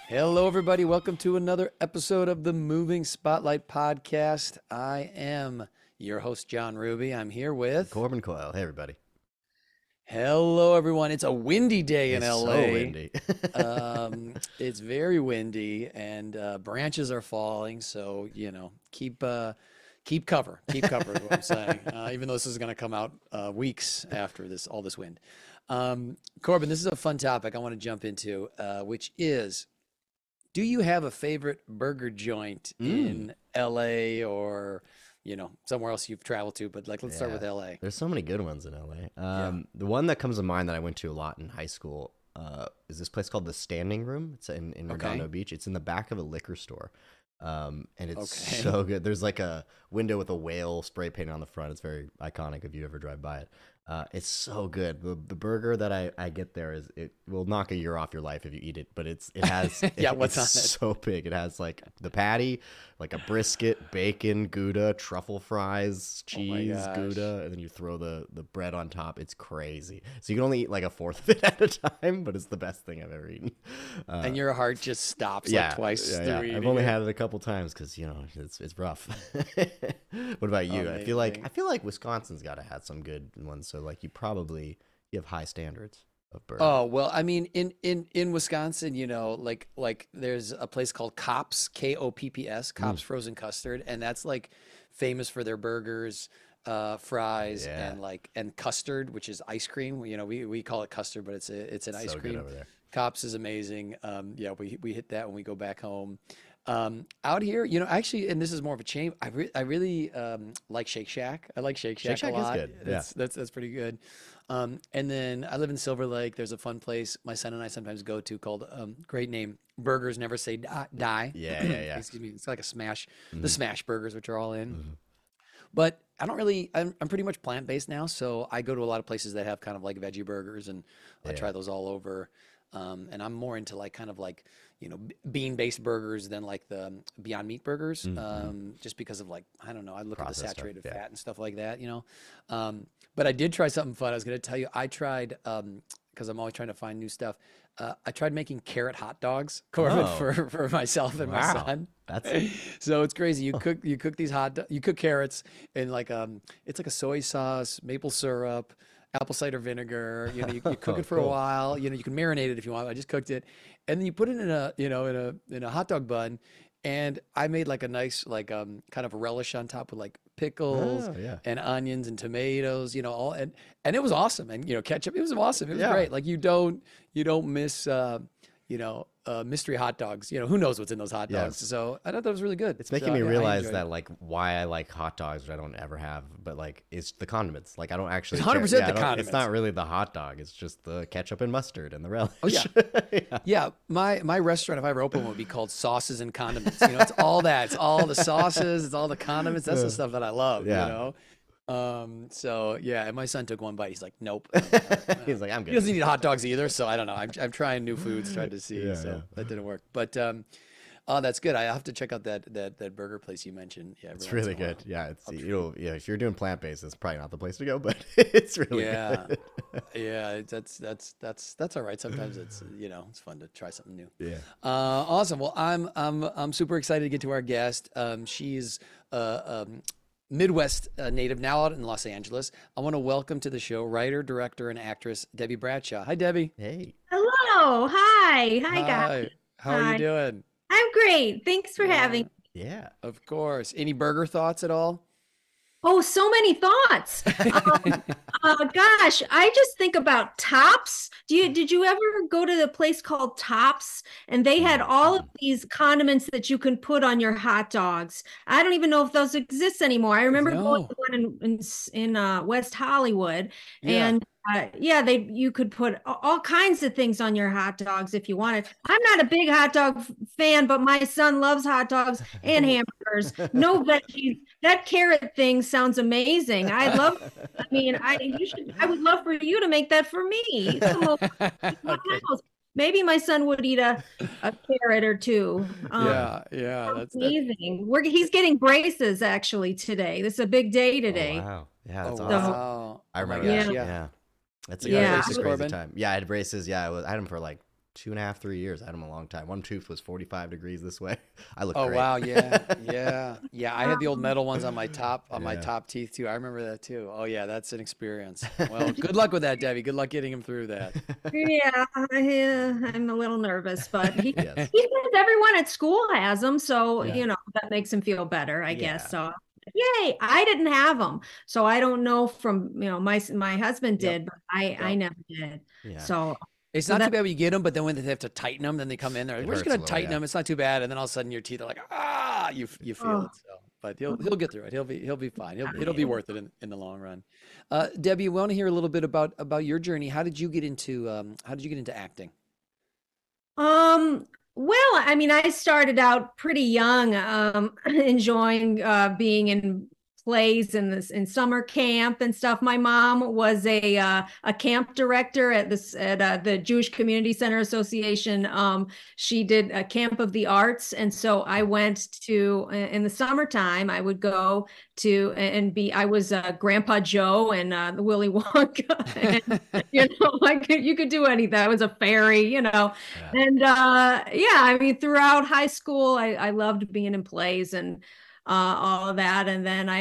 Hello, everybody. Welcome to another episode of the Moving Spotlight Podcast. I am your host, John Ruby. I'm here with. Corbin Coyle. Hey, everybody. Hello, everyone. It's a windy day in It's LA. so windy. It's very windy, and branches are falling. So keep cover. Keep cover is what I'm saying. Even though this is going to come out weeks after all this wind. Corbin, this is a fun topic I want to jump into, which is. Do you have a favorite burger joint in LA or, somewhere else you've traveled to? But let's start with LA. There's so many good ones in LA. Yeah. The one that comes to mind that I went to a lot in high school is this place called the Standing Room. It's in Redondo Beach. It's in the back of a liquor store. And it's so good. There's like a window with a whale spray painted on the front. It's very iconic if you ever drive by it. It's so good. The burger that I get there it will knock a year off your life if you eat it, but it has what's on it? So big. It has like the patty, like a brisket, bacon, Gouda, truffle fries, cheese, Gouda, and then you throw the bread on top. It's crazy. So you can only eat like a fourth of it at a time, but it's the best thing I've ever eaten. And your heart just stops like twice through eating I've only it. had it a couple times because it's rough. What about you? Amazing. I feel like Wisconsin's got to have some good ones. So like you have high standards of burger. Oh, well, I mean, in Wisconsin, like there's a place called Kopp's, Kopps, Kopp's Frozen Custard, and that's like famous for their burgers, fries, and custard, which is ice cream. We call it custard, but it's an ice So cream. good over there. Kopp's is amazing. We hit that when we go back home. Out here, actually, and this is more of a chain. I really like Shake Shack. I like Shake Shack a lot. Is good. Yeah. That's pretty good. And then I live in Silver Lake. There's a fun place my son and I sometimes go to called great name, Burgers Never Say Die. Yeah. Excuse me. It's like a smash, the smash burgers, which are all in. But I don't really. I'm pretty much plant based now, so I go to a lot of places that have kind of like veggie burgers, and I try those all over. And I'm more into like kind of like bean-based burgers than like the Beyond Meat burgers, just because of like I don't know. I look at the Processed saturated stuff, fat and stuff like that, But I did try something fun. I was going to tell you. I tried because I'm always trying to find new stuff. I tried making carrot hot dogs, Corbin, for myself and my son. So it's crazy. You cook these you cook carrots in like it's like a soy sauce, maple syrup, apple cider vinegar. You cook it for a while. You can marinate it if you want. I just cooked it, and then you put it in a hot dog bun. And I made like a nice kind of relish on top with like pickles and onions and tomatoes, all and it was awesome. And ketchup, it was awesome. It was great. Like you don't miss mystery hot dogs. Who knows what's in those hot dogs. So I thought that was really good. It's making me realize that like why I like hot dogs, which I don't ever have, but like it's the condiments. Like I don't actually. It's 100% the condiments. It's not really the hot dog. It's just the ketchup and mustard and the relish. Oh yeah, yeah. My restaurant, if I ever open one, would be called Sauces and Condiments. It's all that. It's all the sauces. It's all the condiments. That's the stuff that I love. So yeah, and my son took one bite. He's like, nope. He's like, I'm good. He doesn't eat hot dogs either, so I don't know. I'm trying new foods, trying to see. That didn't work. But oh, that's good. I have to check out that burger place you mentioned. Yeah, it's really good. Yeah, if you're doing plant based, it's probably not the place to go, but it's really good. Yeah, that's all right. Sometimes it's it's fun to try something new. Yeah. Awesome. Well, I'm super excited to get to our guest. She's Midwest native, now out in Los Angeles. I want to welcome to the show writer, director, and actress Debbie Bradshaw. Hi, Debbie. Hey. Hello. Hi, guys. How are you doing? I'm great. Thanks for having me. Yeah. Of course. Any burger thoughts at all? Oh, so many thoughts. Gosh, I just think about Tops. Did you ever go to the place called Tops? And they had all of these condiments that you can put on your hot dogs. I don't even know if those exist anymore. I remember going to one in West Hollywood, and you could put all kinds of things on your hot dogs if you wanted. I'm not a big hot dog fan, but my son loves hot dogs and hamburgers. No veggies. That carrot thing sounds amazing. I would love for you to make that for me. Maybe my son would eat a carrot or two. That's amazing. He's getting braces actually today. This is a big day today. Oh, wow. Yeah, that's awesome. Wow. I remember that. Yeah. That's a braces, crazy Corbin? time. Yeah, I had braces. Yeah, I had them for like 2.5, 3 years. I had them a long time. One tooth was 45 degrees this way. I look Oh great. wow, yeah. I had the old metal ones on my top teeth too. I remember that too. Oh yeah, that's an experience. Well, good luck with that, Debbie. Good luck getting him through that. Yeah, I'm a little nervous, but Yes. he says everyone at school has them, so Yeah. that makes him feel better, I Yeah. guess. So, yay! I didn't have them, so I don't know from my husband Yep. did, but I never did. Yeah. So It's not too bad when you get them, but then when they have to tighten them, then they come in. They're like, It "We're just hurts a gonna little, tighten yeah. them. It's not too bad." And then all of a sudden, your teeth are like, "Ah!" You feel it. So, but he'll get through it. He'll be fine. It'll be worth it in the long run. Debbie, we want to hear a little bit about your journey. How did you get into acting? Well, I mean, I started out pretty young, enjoying being in plays in summer camp and stuff. My mom was a camp director at the Jewish Community Center Association. She did a camp of the arts, and so I went to in the summertime. I would go to and be. I was Grandpa Joe and the Willy Wonka. And, you could do anything. I was a fairy. Yeah. And yeah, I mean, throughout high school, I loved being in plays and all of that. And then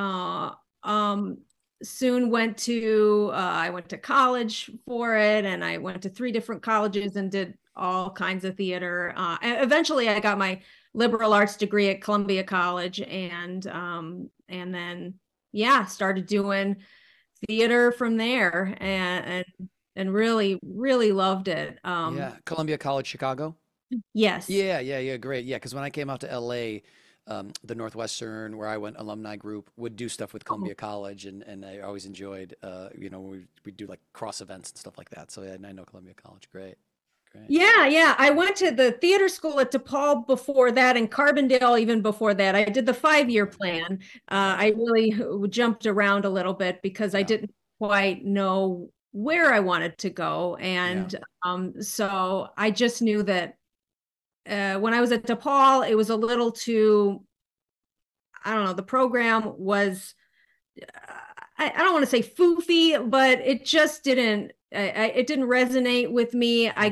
soon I went to college for it, and I went to 3 different colleges and did all kinds of theater. And eventually, I got my liberal arts degree at Columbia College, and then started doing theater from there, and really, really loved it. Yeah, Columbia College, Chicago. Yes. Yeah, great. Yeah, because when I came out to LA, the Northwestern, where I went, alumni group would do stuff with Columbia College, and I always enjoyed, we do like cross events and stuff like that. So yeah, I know Columbia College. Great. Yeah. I went to the theater school at DePaul before that, and Carbondale even before that. I did the 5-year plan. I really jumped around a little bit because I didn't quite know where I wanted to go. And so I just knew that when I was at DePaul, it was a little too, I don't know, the program was, I don't want to say foofy, but it just didn't, it didn't resonate with me. I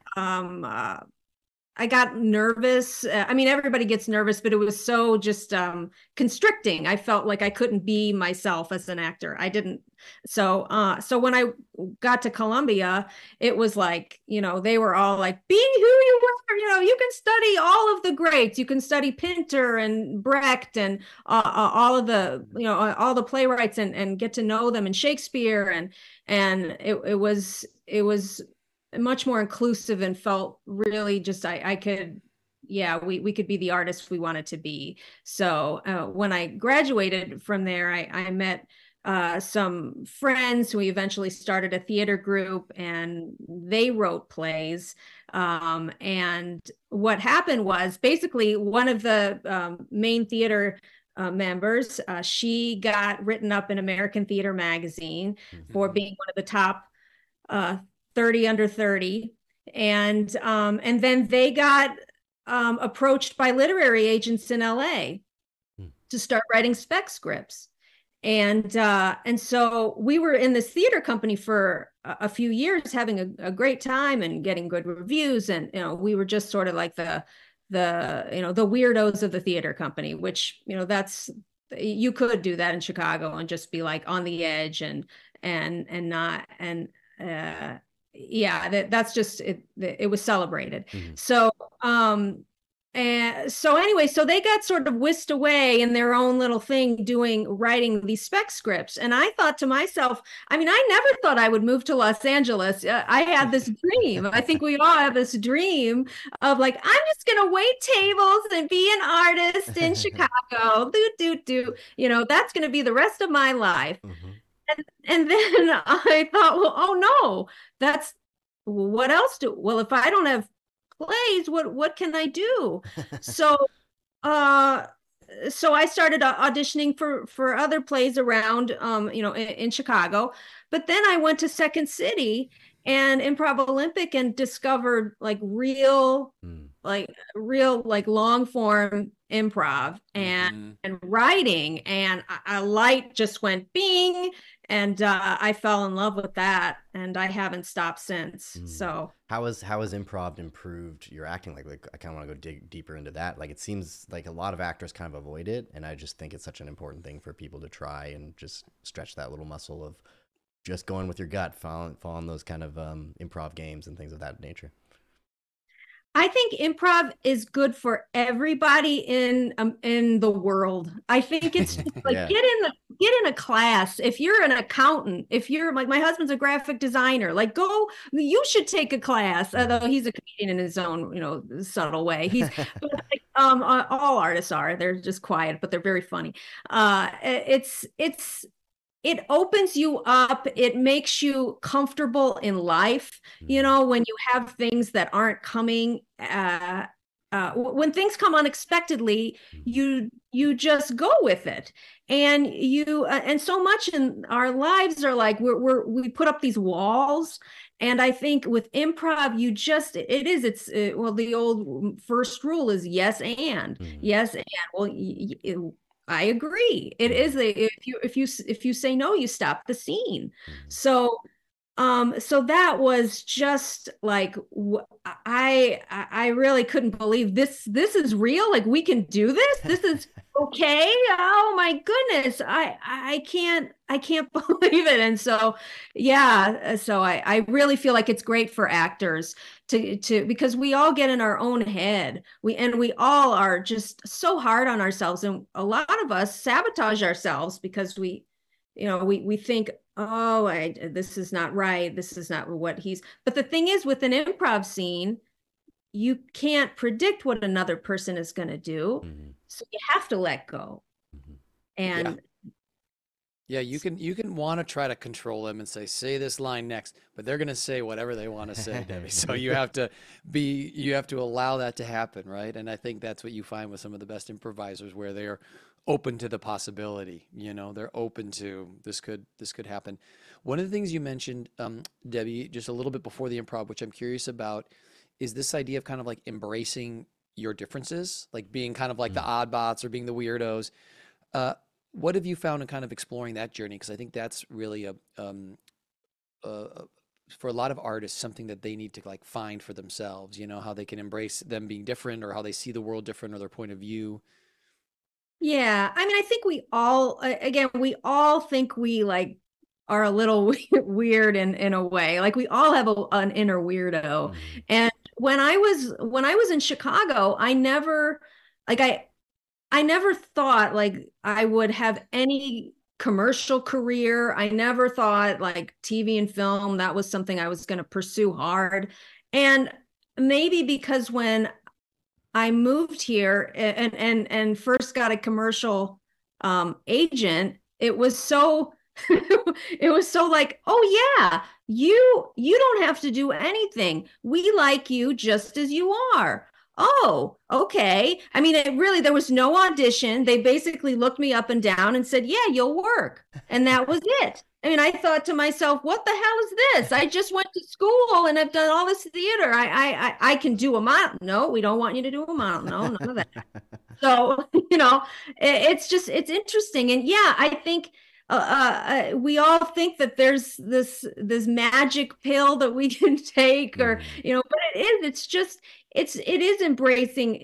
got nervous. I mean, everybody gets nervous, but it was so just constricting. I felt like I couldn't be myself as an actor. I didn't. So when I got to Columbia, it was like, they were all like, be who you were. You can study all of the greats. You can study Pinter and Brecht and all of the, all the playwrights and get to know them, and Shakespeare. And it was much more inclusive, and felt really just I could, we could be the artists we wanted to be. So when I graduated from there, I met some friends who we eventually started a theater group, and they wrote plays. And what happened was, basically, one of the main theater members, she got written up in American Theater Magazine for being one of the top 30 under 30. And then they got approached by literary agents in LA to start writing spec scripts. And so we were in this theater company for a few years, having a great time and getting good reviews. And, we were just sort of like the weirdos of the theater company, which, you could do that in Chicago and just be like on the edge and not, and that's just it. It was celebrated. So and so anyway, so they got sort of whisked away in their own little thing, writing these spec scripts. And I thought to myself, I mean, I never thought I would move to Los Angeles. I had this dream. I think we all have this dream of like, I'm just gonna wait tables and be an artist in Chicago. That's gonna be the rest of my life. And then I thought, well, oh no, what else well, if I don't have plays, what can I do? So I started auditioning for other plays around in Chicago. But then I went to Second City and Improv Olympic and discovered like real long form improv and writing, and a light just went bing, and I fell in love with that, and I haven't stopped since. So how has improv improved your acting? Like I kind of want to go dig deeper into that. Like it seems like a lot of actors kind of avoid it, and I just think it's such an important thing for people to try and just stretch that little muscle of just going with your gut, following those kind of improv games and things of that nature. I think improv is good for everybody in the world. I think it's just like Yeah. get in a class. If you're an accountant, if you're like my husband's a graphic designer, like go. You should take a class. Although he's a comedian in his own subtle way. But like, all artists are. They're just quiet, but they're very funny. It opens you up. It makes you comfortable in life. When you have things that aren't coming, when things come unexpectedly, you just go with it. And so much in our lives are like we put up these walls. And I think with improv, well, the old first rule is yes and yes and well. I agree. It is if you say no, you stop the scene. So so that was just like I really couldn't believe this is real. Like we can do this. This is okay. Oh my goodness. I can't believe it. And so yeah, so I really feel like it's great for actors to because we all get in our own head. We all are just so hard on ourselves, and a lot of us sabotage ourselves because we think, oh, this is not right. This is not what he's. But the thing is, with an improv scene, you can't predict what another person is going to do, so you have to let go. And yeah, you can want to try to control them and say this line next, but they're going to say whatever they want to say, Debbie. So you have to allow that to happen, right? And I think that's what you find with some of the best improvisers, where they are open to the possibility. They're open to this could happen. One of the things you mentioned, Debbie, just a little bit before the improv, which I'm curious about, is this idea of kind of like embracing your differences, like being kind of like the oddbots or being the weirdos. What have you found in kind of exploring that journey? Because I think that's really for a lot of artists, something that they need to like find for themselves. How they can embrace them being different, or how they see the world different, or their point of view. yeah, I mean, I think we all think we like are a little weird in a way. Like we all have an inner weirdo. And when I was in Chicago, I never thought like I would have any commercial career. I never thought like TV and film, that was something I was going to pursue hard. And maybe because when I moved here and first got a commercial agent, it was so it was so like, oh yeah, you don't have to do anything. We like you just as you are. Oh, okay. I mean, there was no audition. They basically looked me up and down and said, yeah, you'll work. And that was it. I mean, I thought to myself, what the hell is this? I just went to school and I've done all this theater. I can do a mountain. No, we don't want you to do a mountain. No, none of that. So, it's interesting. And yeah, I think we all think that there's this magic pill that we can take, or but it is embracing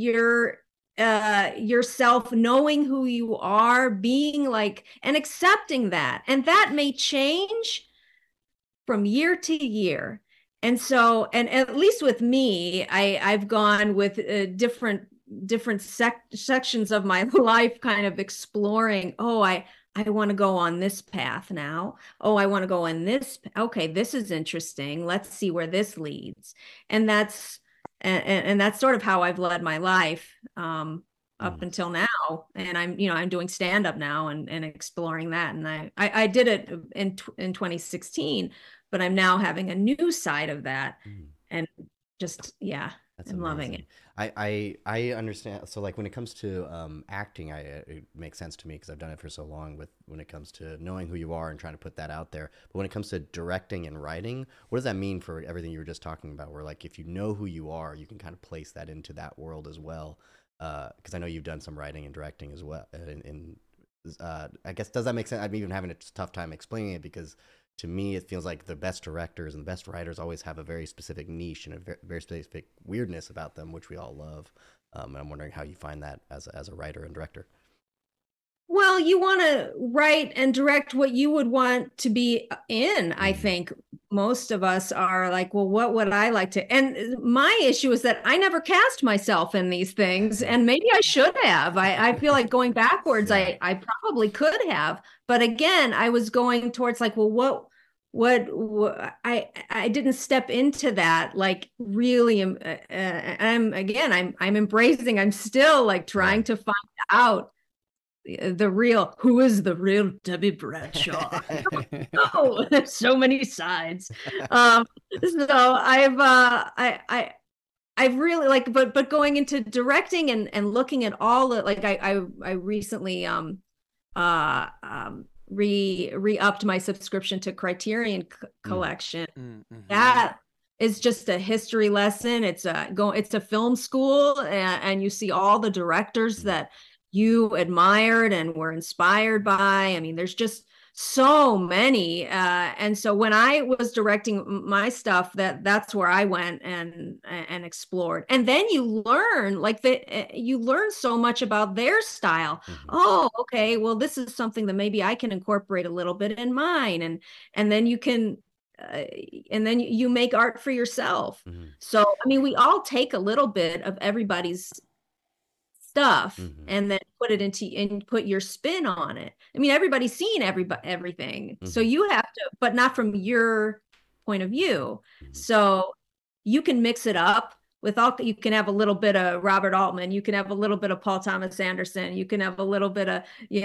yourself, knowing who you are, being like, and accepting that. And that may change from year to year. And so, and at least with me, I've gone with different sections of my life, kind of exploring, I want to go on this path now. Oh, I want to go on this. Okay, this is interesting. Let's see where this leads. And that's sort of how I've led my life up until now. And I'm doing stand up now and exploring that. And I did it in 2016, but I'm now having a new side of that, and just That's I'm loving it. I understand. So like when it comes to acting, it makes sense to me because I've done it for so long. When it comes to knowing who you are and trying to put that out there, but when it comes to directing and writing, what does that mean for everything you were just talking about? Where like if you know who you are, you can kind of place that into that world as well. Because I know you've done some writing and directing as well in I guess, does that make sense? I'm even having a tough time explaining it, because to me it feels like the best directors and the best writers always have a very specific niche and a very specific weirdness about them, which we all love. And I'm wondering how you find that as a writer and director. Well, you want to write and direct what you would want to be in. I think most of us are like, well, what would I like to? And my issue is that I never cast myself in these things, and maybe I should have. I feel like going backwards, I probably could have. But again, I was going towards like, well, what I didn't step into that like really. I'm embracing. I'm still like trying to find out who is the real Debbie Bradshaw. Oh, there's so many sides. So I've really like, but going into directing and looking at all the, like I recently re-upped my subscription to Criterion Collection. That is just a history lesson. It's a film school, and you see all the directors that you admired and were inspired by. I mean, there's just so many. And so when I was directing my stuff, that's where I went and explored. And then you learn, you learn so much about their style. Oh, okay, well, this is something that maybe I can incorporate a little bit in mine. And then you can, and then you make art for yourself. So, I mean, we all take a little bit of everybody's stuff and then put it into and put your spin on it. I mean, everybody's seen everything. So you have to, but not from your point of view. So you can mix it up with all, you can have a little bit of Robert Altman, you can have a little bit of Paul Thomas Anderson, you can have a little bit of,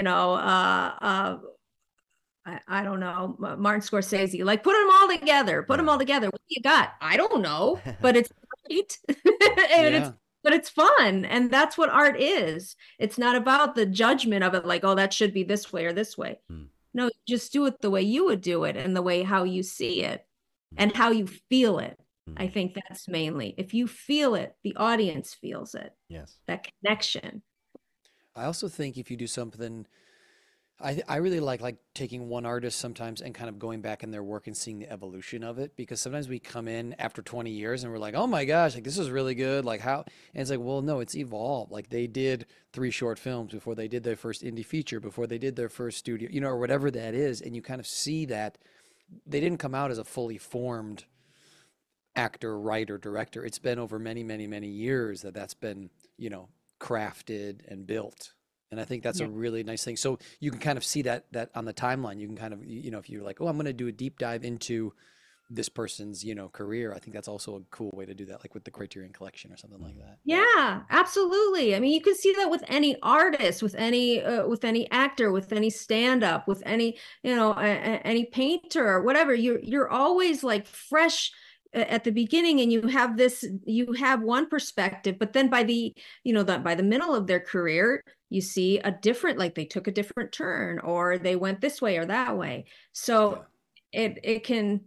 I don't know, Martin Scorsese, like put them all together, What do you got? I don't know, but it's great. And but it's fun. And that's what art is. It's not about the judgment of it, like, oh, that should be this way or this way. No, just do it the way you would do it, and the way how you see it and how you feel it. I think that's mainly, if you feel it, the audience feels it. Yes. That connection. I also think if you do something, I really like taking one artist sometimes and kind of going back in their work and seeing the evolution of it, because sometimes we come in after 20 years and we're like, oh my gosh, like this is really good. Like how, and it's like, well, no, it's evolved. Like they did 3 short films before they did their first indie feature, before they did their first studio, or whatever that is. And you kind of see that they didn't come out as a fully formed actor, writer, director. It's been over many, many, many years that's been, crafted and built. And I think that's a really nice thing. So you can kind of see that on the timeline. You can kind of, if you're like, oh, I'm going to do a deep dive into this person's, career. I think that's also a cool way to do that, like with the Criterion Collection or something like that. Yeah, absolutely. I mean, you can see that with any artist, with any actor, with any stand-up, with any, any painter or whatever. You're always like fresh at the beginning, and you have one perspective, but then by the middle of their career, you see a different, like they took a different turn, or they went this way or that way. So it can,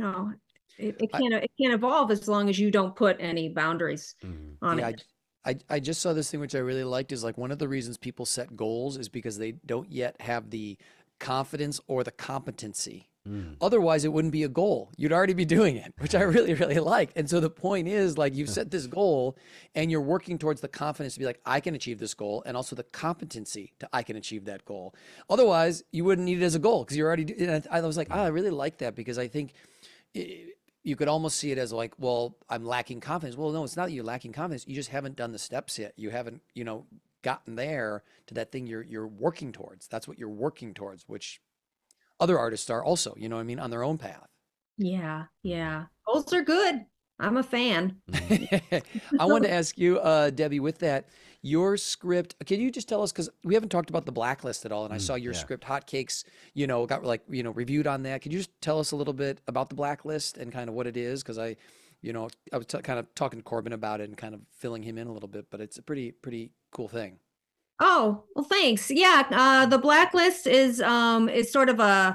it can evolve as long as you don't put any boundaries on it. I just saw this thing, which I really liked, is like one of the reasons people set goals is because they don't yet have the confidence or the competency. Otherwise, it wouldn't be a goal. You'd already be doing it, which I really, really like. And so the point is, like, you've set this goal and you're working towards the confidence to be like, I can achieve this goal, and also the competency to I can achieve that goal. Otherwise, you wouldn't need it as a goal because you're already. And I was like, I really like that, because I think you could almost see it as like, well, I'm lacking confidence. Well, no, it's not that you're lacking confidence. You just haven't done the steps yet. You haven't, gotten there to that thing you're working towards. That's what you're working towards, which other artists are also, on their own path. Yeah. Goals are good. I'm a fan. I wanted to ask you, Debbie, with that, your script, can you just tell us, because we haven't talked about The Blacklist at all, and I saw your script, Hotcakes, got reviewed on that. Could you just tell us a little bit about The Blacklist and kind of what it is? Because I was kind of talking to Corbin about it and kind of filling him in a little bit, but it's a pretty cool thing. Oh, well, thanks. Yeah, The Blacklist is sort of a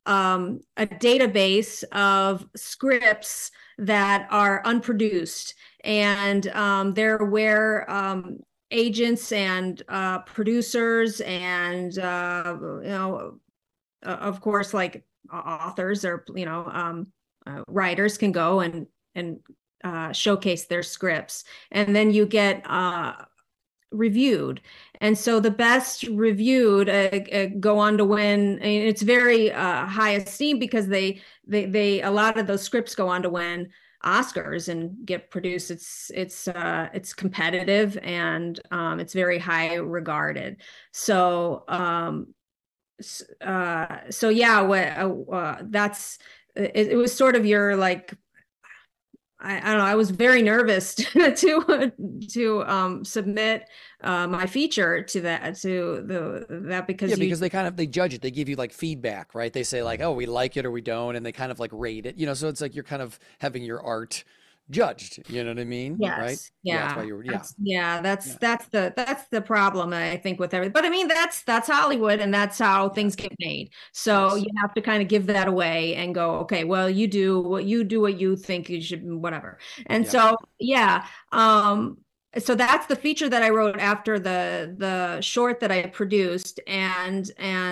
database of scripts that are unproduced, and they're where agents and producers and of course, like authors or writers can go and showcase their scripts, and then you get reviewed. And so the best reviewed go on to win. And it's very high esteem because they a lot of those scripts go on to win Oscars and get produced. It's competitive, and it's very high regarded. So that's it was sort of your like, I don't know. I was very nervous to submit my feature to that because because they judge it. They give you like feedback, right? They say like, oh, we like it or we don't, and they kind of like rate it. So it's like you're kind of having your art judged. You know what I mean? Yes. Right? Yeah. That's why you're. That's the problem, I think, with everything. But I mean, that's Hollywood, and that's how things get made. So you have to kind of give that away and go, okay, well, you do what you think you should, whatever. And so so that's the feature that I wrote after the short that I produced, and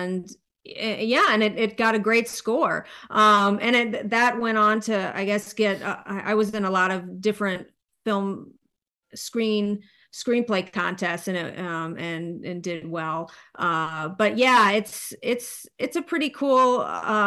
it got a great score. And that went on to, I guess, get I was in a lot of different film screenplay contests, and and did well. But yeah, it's a pretty cool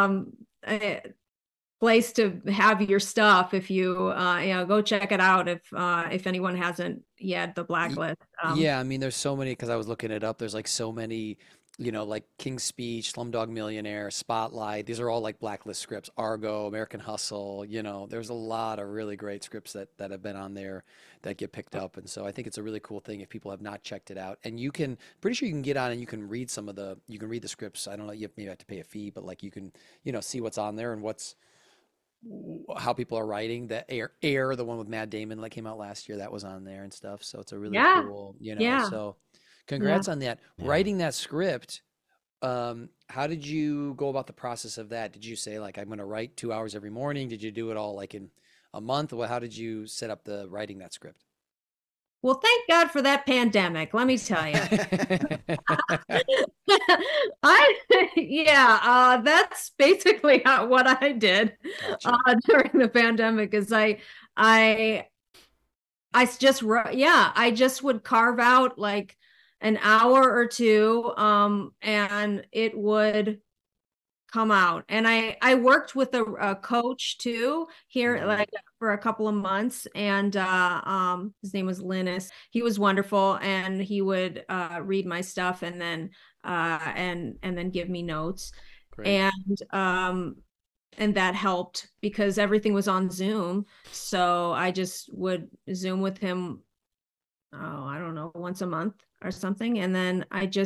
place to have your stuff. If you go check it out if anyone hasn't yet, The Blacklist. Yeah, I mean, there's so many, because I was looking it up. There's like so many, like King's Speech, Slumdog Millionaire, Spotlight. These are all like Blacklist scripts. Argo, American Hustle. There's a lot of really great scripts that have been on there that get picked up. And so I think it's a really cool thing if people have not checked it out. And pretty sure you can get on and you can read the scripts. I don't know, maybe have to pay a fee, but like you can, see what's on there and how people are writing. The Air, the one with Matt Damon that came out last year, that was on there and stuff. So it's a really cool, so congrats on that. Writing that script, how did you go about the process of that? Did you say like, I'm going to write 2 hours every morning? Did you do it all like in a month? How did you set up the writing that script? Well, thank God for that pandemic. Let me tell you. That's basically what I did during the pandemic. Is I just would carve out like an hour or two, and it would come out. And I worked with a coach too here, like for a couple of months, and his name was Linus. He was wonderful, and he would read my stuff and then give me notes. Great. And that helped because everything was on Zoom. So I just would Zoom with him, I don't know, once a month or something. And then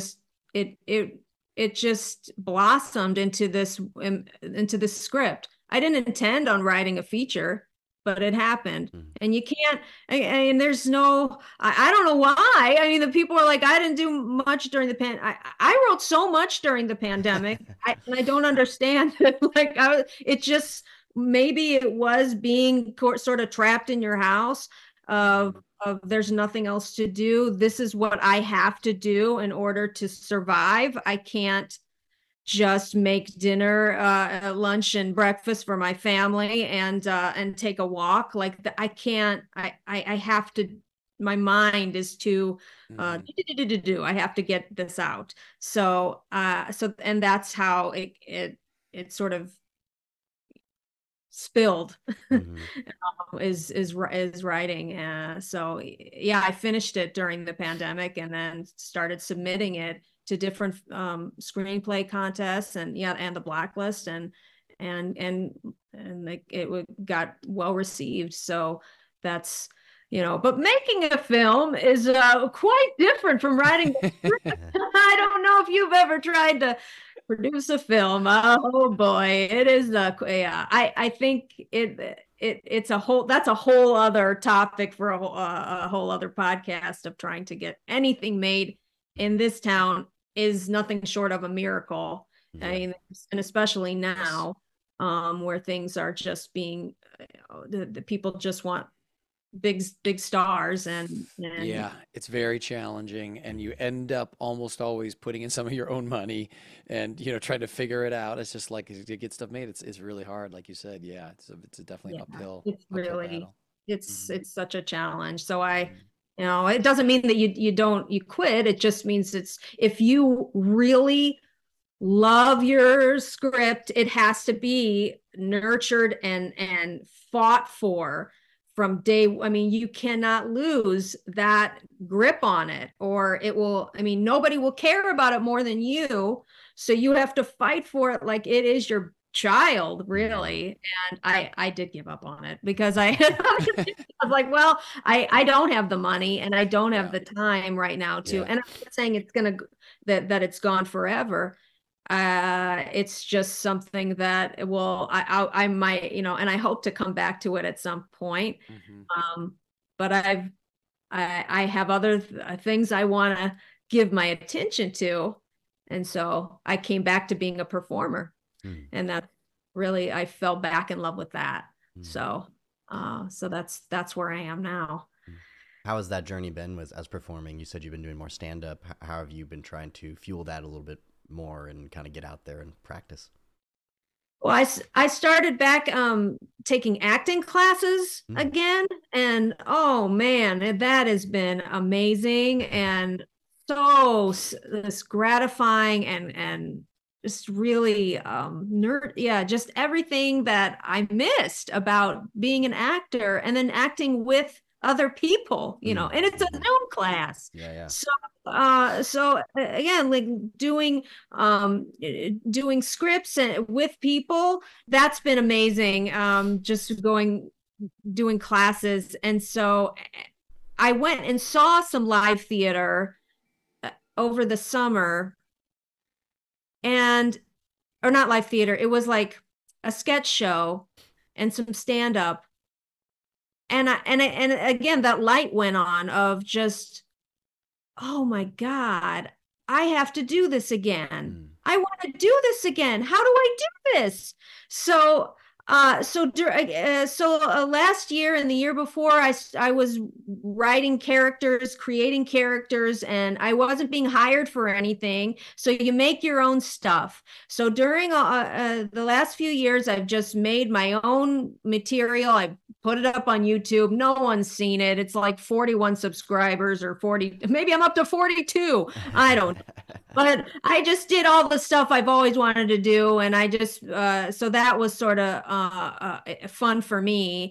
it just blossomed into this script. I didn't intend on writing a feature, but it happened. And you can't, and there's no, I don't know why. I mean, the people are like, I didn't do much during the I wrote so much during the pandemic. And I don't understand it. Like, it just, maybe it was being sort of trapped in your house of there's nothing else to do. This is what I have to do in order to survive. I can't just make dinner, lunch and breakfast for my family and take a walk. Like I can't, I have to, my mind is too, I have to get this out. So, and that's how it sort of spilled is writing. So yeah, I finished it during the pandemic and then started submitting it to different screenplay contests and the Blacklist and it got well received. So that's, but making a film is quite different from writing. I don't know if you've ever tried to produce a film. Oh boy, it is I think that's a whole other topic for a whole other podcast of trying to get anything made in this town is nothing short of a miracle. I mean, and especially now, where things are just being, the people just want big stars, and Yeah, it's very challenging, and you end up almost always putting in some of your own money and, trying to figure it out. It's just like to get stuff made, it's really hard, like you said. Yeah, it's definitely yeah, an it's uphill really, battle. it's Hmm. it's such a challenge. So I, Hmm. it doesn't mean that you quit. It just means it's, if you really love your script, it has to be nurtured and fought for from day. I mean, you cannot lose that grip on it, or it will, I mean, nobody will care about it more than you. So you have to fight for it like it is your child, Yeah. really. And I did give up on it because I was like, well, I don't have the money and I don't have Yeah. the time right now to, Yeah. and I'm not saying it's gonna, that it's gone forever. It's just something that will, I might, and I hope to come back to it at some point. Hmm. Um, but I have other things I want to give my attention to. And so I came back to being a performer, Mm. and that really, I fell back in love with that. Mm. So, so that's where I am now. Mm. How has that journey been with as performing? You said you've been doing more stand up. How have you been trying to fuel that a little bit more and kind of get out there and practice? Well, I started back taking acting classes Mm. again, and oh man, that has been amazing and so this gratifying, and just really nerd, yeah, just everything that I missed about being an actor and then acting with other people, Mm. and it's a Mhm. Zoom class. Yeah, yeah. So again, like doing scripts with people, that's been amazing. Just doing classes. And so I went and saw some live theater over the summer, and or not live theater, it was like a sketch show and some stand up. And again, that light went on of just, oh my God, I have to do this again. Mm. I want to do this again. How do I do this? So, last year and the year before, I was writing characters, creating characters, and I wasn't being hired for anything. So you make your own stuff. So during the last few years, I've just made my own material. I put it up on YouTube. No one's seen it. It's like 41 subscribers or 40, maybe I'm up to 42. I don't know. But I just did all the stuff I've always wanted to do. And I just, so that was sort of fun for me.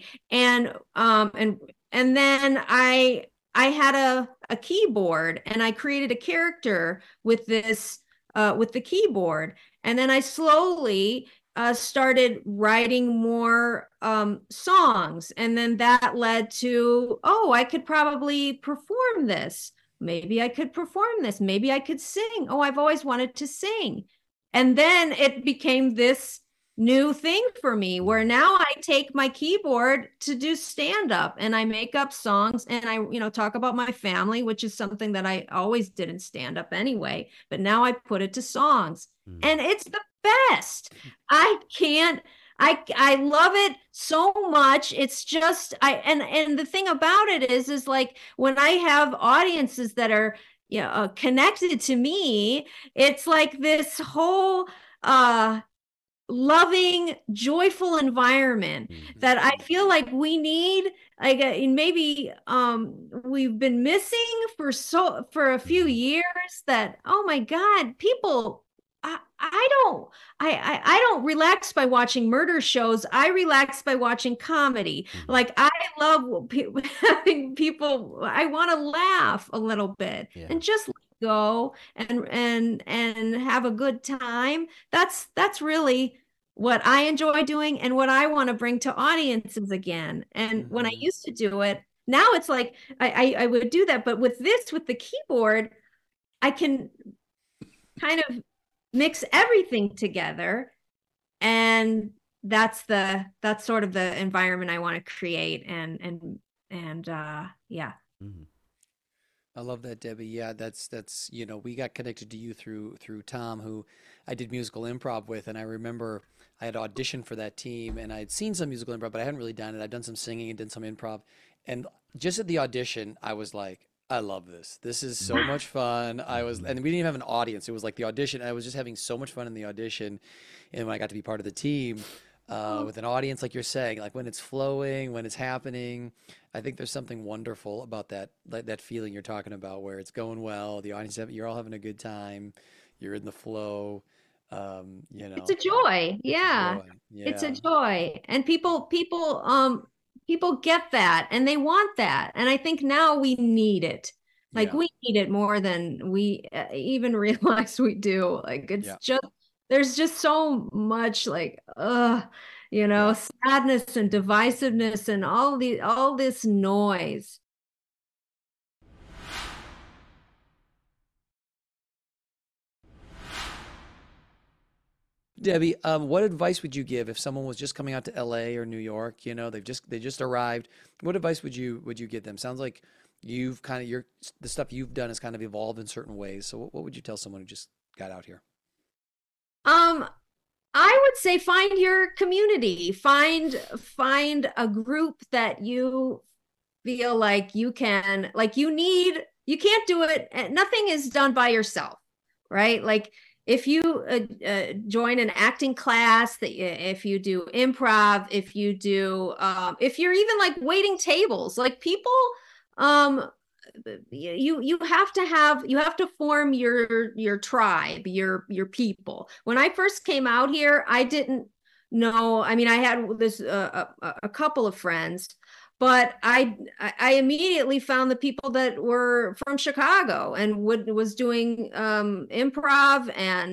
And then I had a keyboard, and I created a character with with the keyboard. And then I slowly started writing more songs. And then that led to, oh, I could probably perform this. Maybe I could perform this. Maybe I could sing. Oh, I've always wanted to sing. And then it became this new thing for me, where Mm. now I take my keyboard to do stand up, and I make up songs, and I, talk about my family, which is something that I always did in stand up anyway, but now I put it to songs, Mm. and it's the best. I can't, I love it so much. It's just, and the thing about it is like when I have audiences that are, connected to me, it's like this whole loving, joyful environment Mm. that I feel like we need. Like maybe we've been missing for a few Mhm. years. That, oh my God, people, I don't, I don't relax by watching murder shows. I relax by watching comedy. Mhm. Like I love having people. I want to laugh a little bit Yeah. and just let go and have a good time. That's really what I enjoy doing and what I want to bring to audiences again. And when I Hmm. used to do it, now it's like I would do that, but with with the keyboard, I can kind of mix everything together, and that's sort of the environment I want to create, and yeah. Mhm. I love that, Debbie. Yeah, that's we got connected to you through Tom, who I did musical improv with, and I remember I had auditioned for that team, and I had seen some musical improv, but I hadn't really done it. I'd done some singing and done some improv, And just at the audition, I was like, I love this. This is so much fun. And we didn't even have an audience. It was like the audition. I was just having so much fun in the audition. And when I got to be part of the team, with an audience, like you're saying, like when it's flowing, when it's happening, I think there's something wonderful about that, like that feeling you're talking about, where it's going well, the audience, you're all having a good time, you're in the flow, you It's a know, joy. it's a Yeah. joy. It's a Yeah, joy. And people get that and they want that. And I think now we need it. Like yeah, we need it more than we even realize we do. Like it's yeah, just there's just so much like yeah. sadness and divisiveness and all this noise. Debbie, what advice would you give if someone was just coming out to LA or New York? You know, they just arrived. What advice would you give them? Sounds like you've kind of your the stuff you've done has kind of evolved in certain ways. So what would you tell someone who just got out here? Um, I would say find your community. Find a group that you feel like you can't do it. Nothing is done by yourself, right? Like if you join an acting class, if you do improv, if you're even like waiting tables, like people, um, you have to form your tribe, your people. When I first came out here, I didn't know. I mean, I had this a couple of friends, but I immediately found the people that were from Chicago and was doing improv,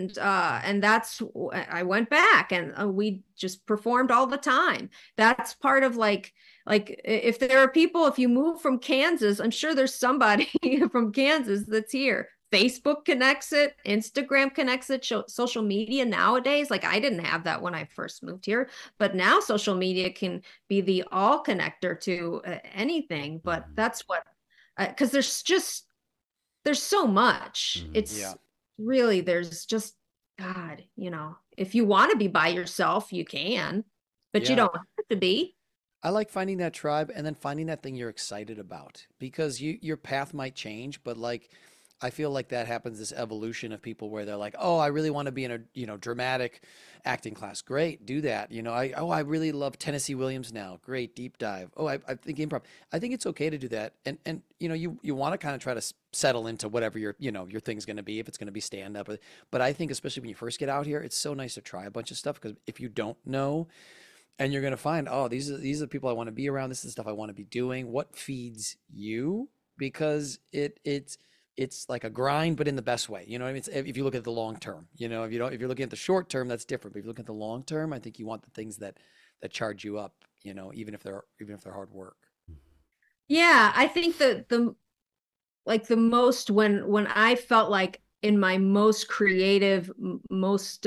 and that's I went back and we just performed all the time. That's part of like if there are people, if you move from Kansas, I'm sure there's somebody from Kansas that's here. Facebook connects it, Instagram connects it, social media nowadays. Like I didn't have that when I first moved here, but now social media can be the all connector to anything. But that's what, because there's so much. Yeah, It's really, there's just, God, if you want to be by yourself, you can, but you yeah. don't have to be. I like finding that tribe and then finding that thing you're excited about because your path might change, but like I feel like that happens this evolution of people where they're like, "Oh, I really want to be in a, dramatic acting class." Great, do that. I really love Tennessee Williams now. Great, deep dive. Oh, I think improv. I think it's okay to do that. And you want to kind of try to settle into whatever your thing's going to be if it's going to be stand up. But I think especially when you first get out here, it's so nice to try a bunch of stuff because if you don't know, and you're going to find, oh, these are the people I want to be around, this is the stuff I want to be doing, what feeds you, because it's like a grind but in the best way, you know what I mean? If you look at the long term, if you're looking at the short term, that's different, but if you look at the long term, I think you want the things that charge you up, even if they're hard work. Yeah, I think the like the most when I felt like in my most creative, most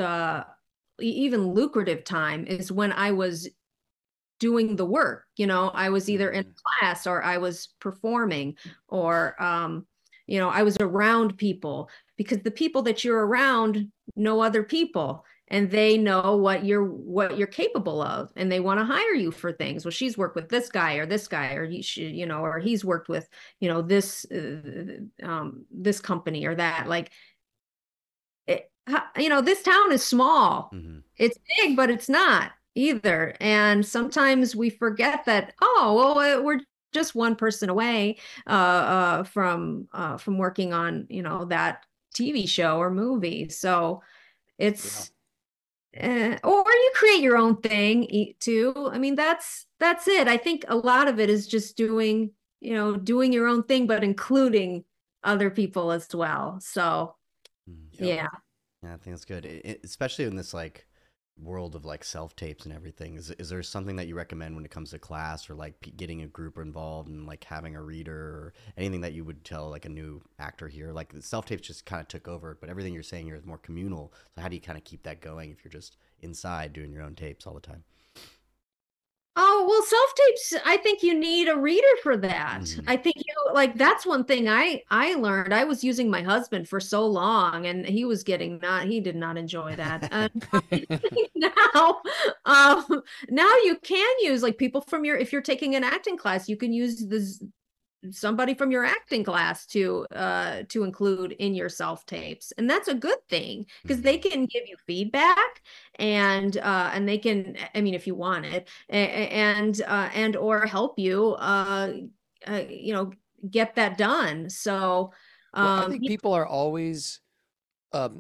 even lucrative time is when I was doing the work. I was either in Hmm. class or I was performing or I was around people, because the people that you're around know other people and they know what you're capable of, and they want to hire you for things. Well, she's worked with this guy, or or he's worked with this company or that. Like this town is small. Hmm. It's big, but it's not either. And sometimes we forget that, oh, well, we're just one person away from working on, that TV show or movie. So Yeah. it's or you create your own thing too. I mean, that's it. I think a lot of it is just doing your own thing, but including other people as well. So Yep. yeah. Yeah, I think that's good. Especially in this like world of like self tapes and everything. Is there something that you recommend when it comes to class or like getting a group involved and like having a reader or anything that you would tell like a new actor here? Like the self tapes just kind of took over, but everything you're saying here is more communal. So how do you kind of keep that going if you're just inside doing your own tapes all the time? Oh, well, self-tapes, I think you need a reader for that. Mhm. I think you like that's one thing I learned. I was using my husband for so long and he did not enjoy that. And now now you can use like people from your if you're taking an acting class, you can use this somebody from your acting class to include in your self tapes, and that's a good thing because they Mhm. can give you feedback and they can, I mean, if you want it, and or help you you know get that done. So Well, I think yeah. people are always um,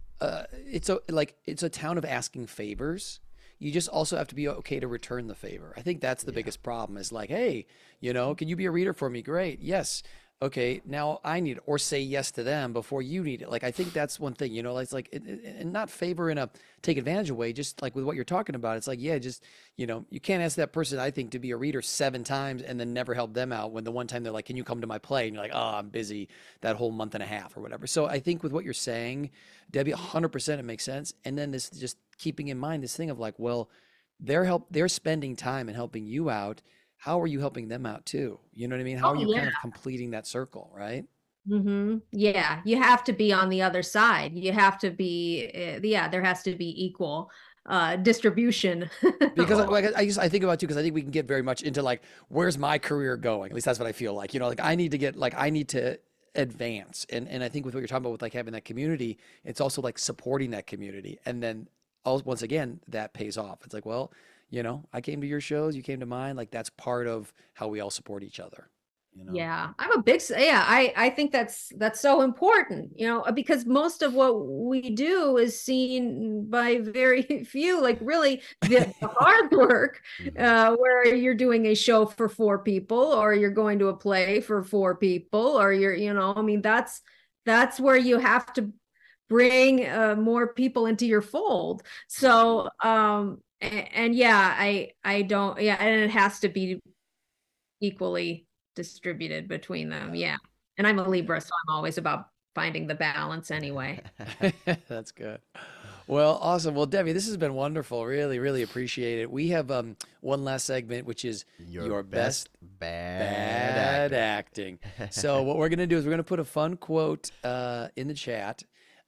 it's a town of asking favors. You just also have to be okay to return the favor. I think that's the Yeah. biggest problem is like, hey, can you be a reader for me? Great. Yes. Okay. Now I need it, or say yes to them before you need it. Like, I think that's one thing, it's like, and not favor in a take advantage of way, just like with what you're talking about. It's like, yeah, just, you can't ask that person, I think, to be a reader 7 times and then never help them out when the one time they're like, can you come to my play? And you're like, oh, I'm busy that whole month and a half or whatever. So I think with what you're saying, Debbie, 100% it makes sense. And then this just keeping in mind this thing of like, well, they're spending time and helping you out. How are you helping them out too? You know what I mean? How are Oh you yeah. kind of completing that circle, right? Yeah, you have to be on the other side. You have to be, yeah, there has to be equal distribution. Because like I think about too, because I think we can get very much into like, where's my career going? At least that's what I feel like. Like I need to advance. And I think with what you're talking about with like having that community, it's also like supporting that community. And then once again, that pays off. It's like, well, I came to your shows, you came to mine. Like that's part of how we all support each other, you know? Yeah, I'm a big, yeah, I think that's so important, because most of what we do is seen by very few, like really the hard work, Mhm. where you're doing a show for 4 people, or you're going to a play for 4 people, or I mean, that's where you have to bring more people into your fold. So, and yeah, I don't, yeah, and it has to be equally distributed between them. Yeah. Yeah. And I'm a Yeah. Libra, so I'm always about finding the balance anyway. That's good. Well, awesome. Well, Debbie, this has been wonderful. Really, really appreciate it. We have one last segment, which is Your your best best bad bad acting. acting. So what we're gonna do is we're gonna put a fun quote in the chat.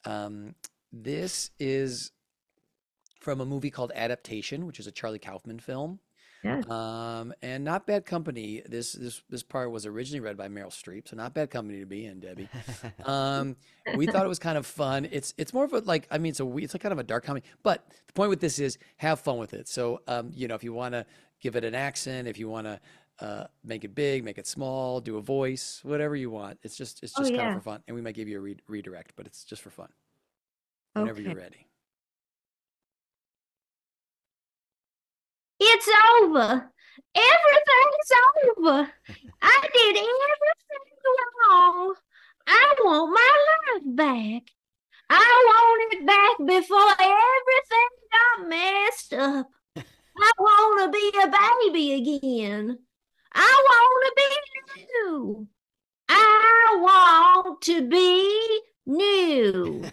This is from a movie called Adaptation, which is a Charlie Kaufman film. Yeah. And Not Bad Company. This part was originally read by Meryl Streep, so not bad company to be in, Debbie. Um, we thought it was kind of fun. It's more of a like I mean it's like kind of a dark comedy, but the point with this is have fun with it. So if you want to give it an accent, if you want to make it big, make it small, do a voice, whatever you want. It's Oh just kind of yeah. for fun, and we might give you a redirect, but it's just for fun. Whenever you're Okay. ready. It's over. Everything's over. I did everything wrong. I want my life back. I want it back before everything got messed up. I want to be a baby again. I want to be new. I want to be new.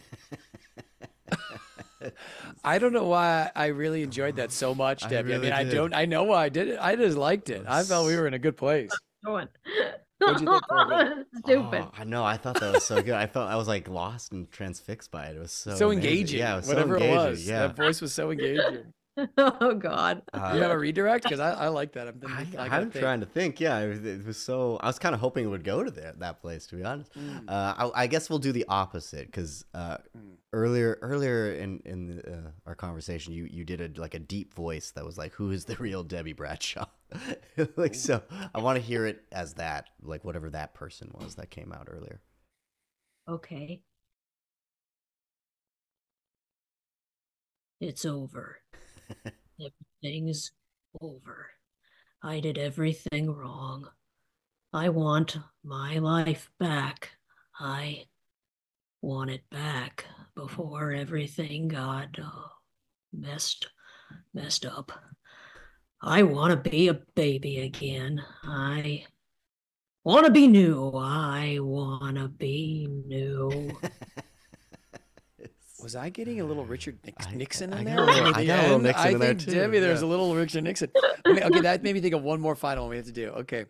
I don't know why I really enjoyed that so much, I Debbie. I really mean, did. I know why I did it. I just liked It it. I felt we was were in a good place. Going. What'd you think, Corbin? Stupid. Oh, I know. I thought that was so good. I was like lost and transfixed by it. It was so So amazing. engaging, Yeah, it was so whatever it engaging. was. Yeah. That voice was so engaging. Oh God. You have Uh, a redirect? Because I like that. I gotta I'm think. trying to think. Yeah, it was so. I was kind of hoping it would go to that place. To be honest, Mm, I guess we'll do the opposite because mm. earlier in our conversation, you did like a deep voice that was like, "Who is the real Debbie Bradshaw?" Like so, I want to hear it as that, like whatever that person was that came out earlier. Okay. It's over. Everything's over. I did everything wrong. I want my life back. I want it back before everything got messed messed up. I want to be a baby again. I want to be new. I want to be new. Was I getting a little Richard Nixon in I there? got a little Nixon in there think, too. Debbie, there's a little Richard Nixon. Okay, that made me think of one more final one we have to do. Okay.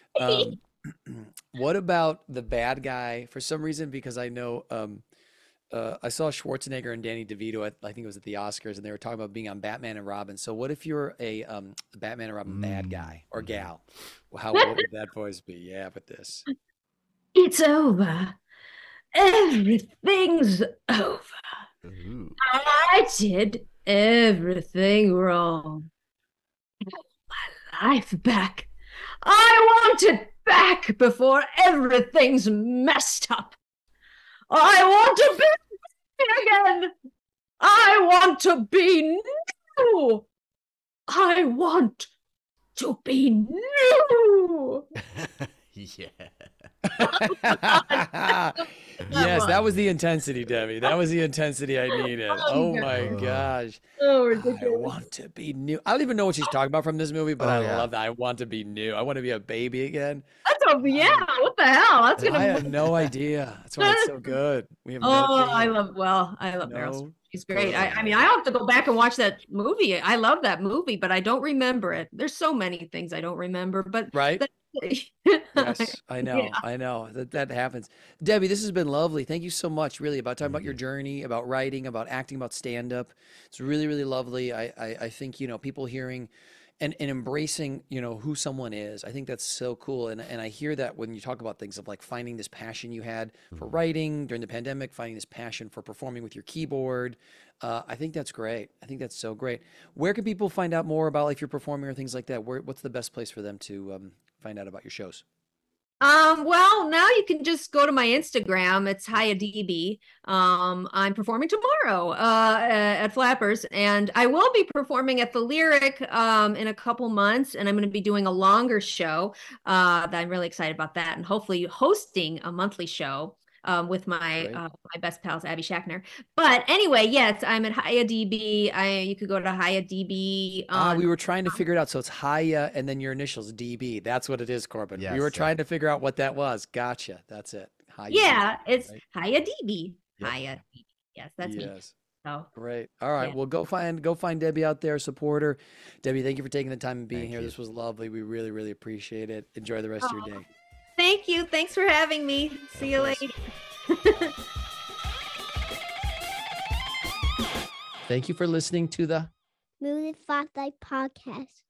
What about the bad guy? For some reason, because I know I saw Schwarzenegger and Danny DeVito I think it was at the Oscars, and they were talking about being on Batman and Robin. So what if you're a Batman and Robin bad guy or gal? What would that voice be? Yeah, but this. It's over. Everything's over. Ooh. I did everything wrong. I want my life back. I want it back before everything's messed up. I want to be again. I want to be new. I want to be new. Yeah. Yes, that was the intensity, Debbie. That was the intensity I needed. Oh my gosh. Oh, ridiculous. I want to be new. I don't even know what she's talking about from this movie, but I love that. I want to be new. I want to be a baby again. Yeah, what the hell? That's gonna. I have no idea. That's why it's so good. We have I love Meryl. She's great. I mean, I have to go back and watch that movie. I love that movie, but I don't remember it. There's so many things I don't remember, but right. Yes, I know. Yeah. I know that happens. Debbie, this has been lovely. Thank you so much, really, about talking about your journey, about writing, about acting, about stand-up. It's really, really lovely. I think, people hearing and embracing, who someone is. I think that's so cool. And I hear that when you talk about things of like finding this passion you had for writing during the pandemic, finding this passion for performing with your keyboard. I think that's great. I think that's so great. Where can people find out more about if you're performing or things like that? What's the best place for them to find out about your shows? Well, now you can just go to my Instagram. It's HiyaDB. I'm performing tomorrow at Flappers, and I will be performing at the Lyric in a couple months, and I'm going to be doing a longer show that I'm really excited about that, and hopefully hosting a monthly show with my best pals, Abby Shackner. But anyway, yes, I'm at HiyaDB. You could go to HiyaDB. We were trying to figure it out. So it's Hiya and then your initials, DB. That's what it is, Corbin. Yes, we were trying to figure out what that was. Gotcha. That's it. It's right? HiyaDB. Yep. HiyaDB. Yes, that's me. So great. All right. Well, go find Debbie out there. Support her. Debbie, thank you for taking the time and being here. This was lovely. We really, really appreciate it. Enjoy the rest of your day. Thank you. Thanks for having me. See you later. Thank you for listening to the Movie Spotlight Podcast.